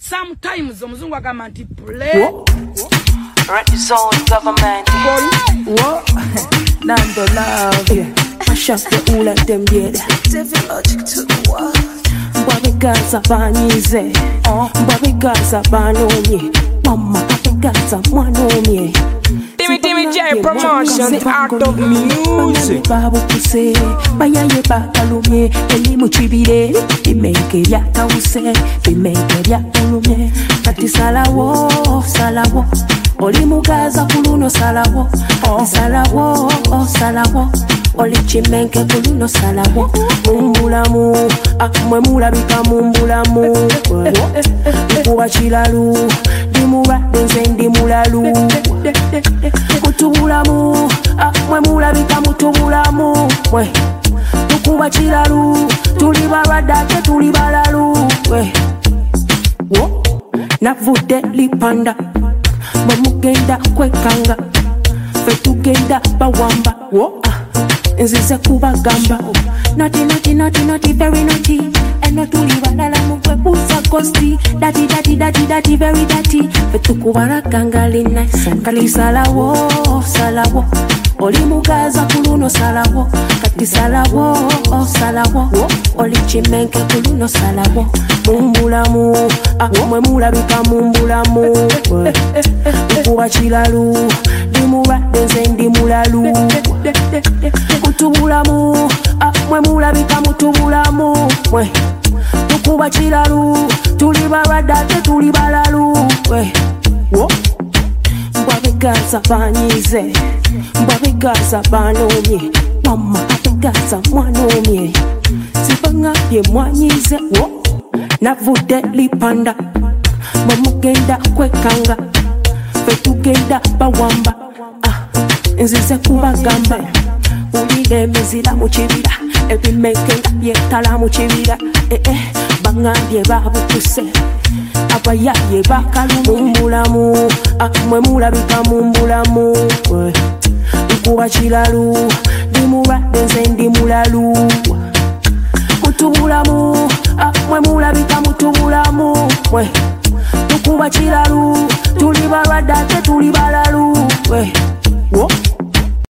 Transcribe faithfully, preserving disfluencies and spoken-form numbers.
sometimes omuzungu agamba nti play Red zone government. What? Nando love, yeah. Mash up the all of them, yeah. Devil logic to the world. Mbabe gaza banyize, mbabe gaza banonye, mama mbabe gaza mwanonye. Timmy Timmy J promotion, art of music. Babu kuse, bayaye bakalumye, eli muchibire, bimeke bya tause, bimeke bya ulumye. Kati salawo, salawo, oli mugaza kuluno salawo, salawo, salawo. Oli chimenke kuluno salawo mumbulamu amwe mulabika mumbulamu kuwa chilalu dimura denze ndimulalu kutubulamu amwe mulabika mutubulamu mwe kuwa chilalu tuli balwadde tuli balalu we wo navude lipanda bamugenda kwekanga fe tugenda bawamba wo nzize kubagamba naughty naughty naughty naughty very naughty eno tuli balala mukwebuuza kosti dati dati dati dati very dati fetukubala kangali nice kali salawo salawo oli mugaza kuluno salawo kati salawo salawo oli chimenke kuluno salawo mumbulamu amwe mulabika mumbulamu kuwa chilalu dimulwadde nze ndi mulalu kutubulamu amwe mulabika mutubulamu mwe tukuba chilalu tuli balwadde ate tuli balalu we wo mbabe gaza banyize mbabe gaza banonye mama ate gaza mwanonye sibangabye mwanyize wo navude lipanda bamugenda kwekanga fetugenda bawamba nzize kubagamba ulide emizira mu kibira ebimenkenga byetala mu kibira bangambye babukuse abayaye bakalumbulamu amwe mulabika mumbulamu nkuba kilalu dimulwadde nze ndi mulalu kutubulamu amwe mulabika mutubulamu mwe tukuba kilalu tuli balwadde ate tuli balalu we wo